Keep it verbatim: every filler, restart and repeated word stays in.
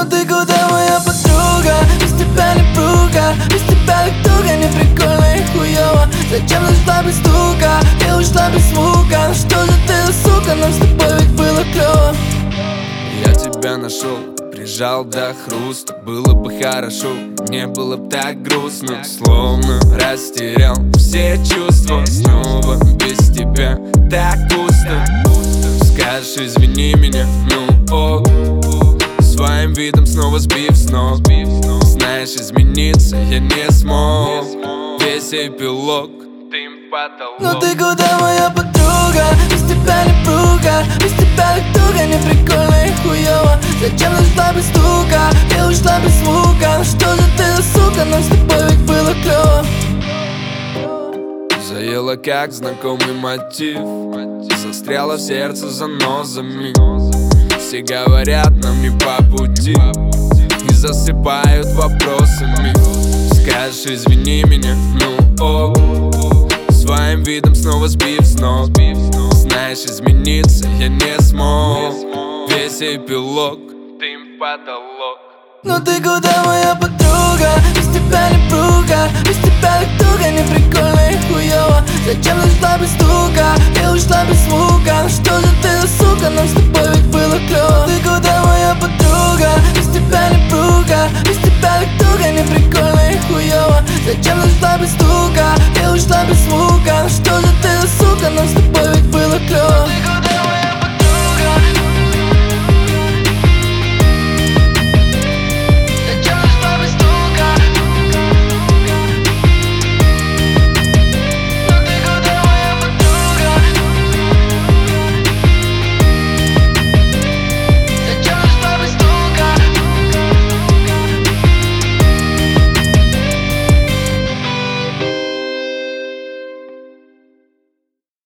ты куда, моя подруга? Без тебя не пруга, без тебя как туго, не прикольно и хуёво. Зачем зашла без стука и ушла без звука? Ну что же ты за сука, нам с тобой ведь было клёво. Я тебя нашел, прижал до хруста. Было бы хорошо, не было бы так грустно. Словно растерял все чувства. Снова без тебя так пусто. Скажешь, извини меня, ну ок. Своим видом снова сбив с ног. Знаешь, измениться я не смог. Весь эпилог, ты в потолок. Ну ты куда, моя подруга? Без тебя не пруга, без тебя как туго, не прикольно и хуёво. Зачем зашла без стука и ушла без звука? Ну что же ты за сука, нам с тобой ведь было клёво. Заела как знакомый мотив, застряла в сердце занозами. Все говорят нам не по пути и засыпают вопросами. Скажешь, извини меня, ну ок. Своим видом снова сбив с ног. Знаешь, измениться я не смог. Весь эпилог, ты в потолок. Ну ты куда, моя подруга? Без тебя не пруга, без тебя как туго, не прикольно и хуёво. Зачем зашла без стука и ушла без звука? Ну что же ты за сука, нам с тобой ведь было клёво. Ты куда, моя подруга? Без тебя не пруга, без тебя как туго, не прикольно и хуёво. Зачем